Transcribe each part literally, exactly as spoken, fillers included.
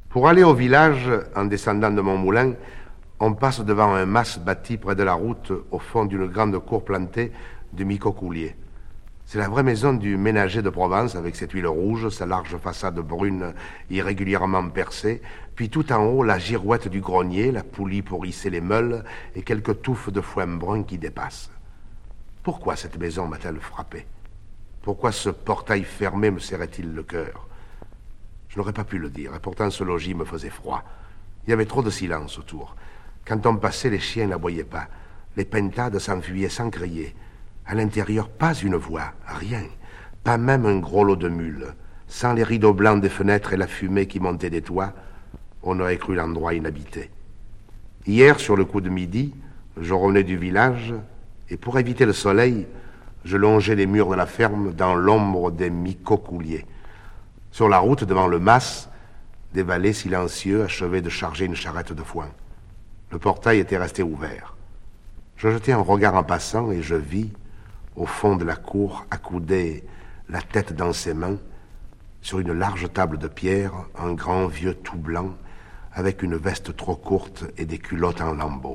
Pour aller au village, en descendant de mon moulin, on passe devant un mas bâti près de la route, au fond d'une grande cour plantée de micocouliers. C'est la vraie maison du ménager de Provence, avec ses tuiles rouges, sa large façade brune irrégulièrement percée, puis tout en haut, la girouette du grenier, la poulie pour hisser les meules et quelques touffes de foin brun qui dépassent. Pourquoi cette maison m'a-t-elle frappé? Pourquoi ce portail fermé me serrait-il le cœur? Je n'aurais pas pu le dire, et pourtant ce logis me faisait froid. Il y avait trop de silence autour. Quand on passait, les chiens n'aboyaient pas. Les pentades s'enfuyaient sans crier. À l'intérieur, pas une voix, rien. Pas même un gros lot de mules. Sans les rideaux blancs des fenêtres et la fumée qui montait des toits, on aurait cru l'endroit inhabité. Hier, sur le coup de midi, je revenais du village, et pour éviter le soleil, je longeais les murs de la ferme dans l'ombre des micocouliers. Sur la route, devant le mas, des valets silencieux achevaient de charger une charrette de foin. Le portail était resté ouvert. Je jetai un regard en passant et je vis, au fond de la cour, accoudé, la tête dans ses mains, sur une large table de pierre, un grand vieux tout blanc, avec une veste trop courte et des culottes en lambeaux.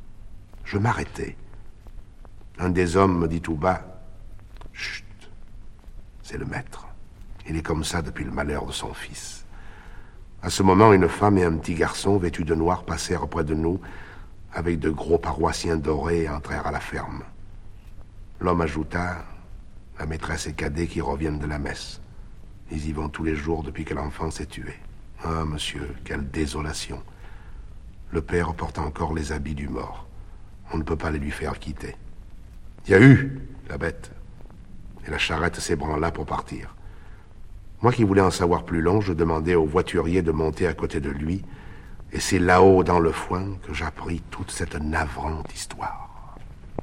Je m'arrêtai. Un des hommes me dit tout bas, « Chut, c'est le maître. Il est comme ça depuis le malheur de son fils. » À ce moment, une femme et un petit garçon vêtus de noir passèrent près de nous, avec de gros paroissiens dorés, et entrèrent à la ferme. L'homme ajouta, « La maîtresse et cadet qui reviennent de la messe. Ils y vont tous les jours depuis que l'enfant s'est tué. Ah, monsieur, quelle désolation. Le père porte encore les habits du mort. On ne peut pas les lui faire quitter. Il y a eu, la bête. » Et la charrette s'ébranla pour partir. Moi qui voulais en savoir plus long, je demandai au voiturier de monter à côté de lui, et c'est là-haut dans le foin que j'appris toute cette navrante histoire.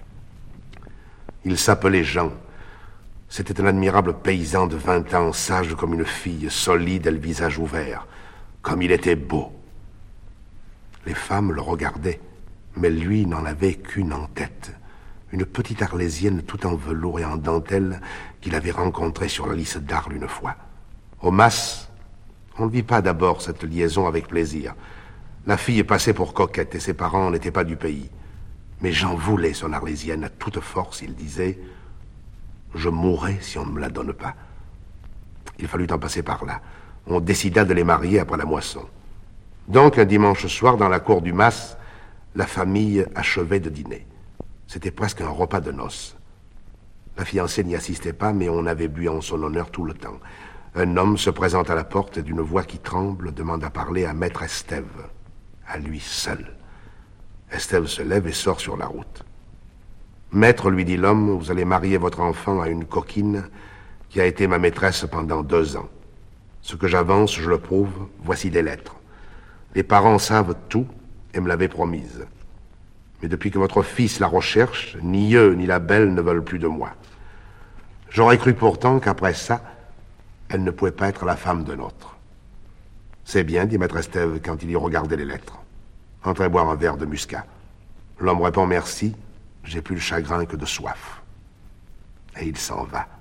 Il s'appelait Jean. C'était un admirable paysan de vingt ans, sage comme une fille, solide et le visage ouvert. Comme il était beau. Les femmes le regardaient, mais lui n'en avait qu'une en tête. Une petite arlésienne tout en velours et en dentelle qu'il avait rencontrée sur la lisse d'Arles une fois. Au mas, on ne vit pas d'abord cette liaison avec plaisir. La fille passait pour coquette et ses parents n'étaient pas du pays. Mais Jean voulait son arlésienne à toute force, il disait « Je mourrai si on ne me la donne pas ». Il fallut en passer par là. On décida de les marier après la moisson. Donc, un dimanche soir, dans la cour du mas, la famille achevait de dîner. C'était presque un repas de noces. La fiancée n'y assistait pas, mais on avait bu en son honneur tout le temps. Un homme se présente à la porte et d'une voix qui tremble demande à parler à maître Estève, à lui seul. Estève se lève et sort sur la route. « Maître, lui dit l'homme, vous allez marier votre enfant à une coquine qui a été ma maîtresse pendant deux ans. Ce que j'avance, je le prouve, voici des lettres. Les parents savent tout et me l'avaient promise. Mais depuis que votre fils la recherche, ni eux ni la belle ne veulent plus de moi. J'aurais cru pourtant qu'après ça, elle ne pouvait pas être la femme d'un autre. »« C'est bien, dit maître Estève quand il y regardait les lettres. Entrez boire un verre de muscat. » L'homme répond merci, j'ai plus le chagrin que de soif. Et il s'en va.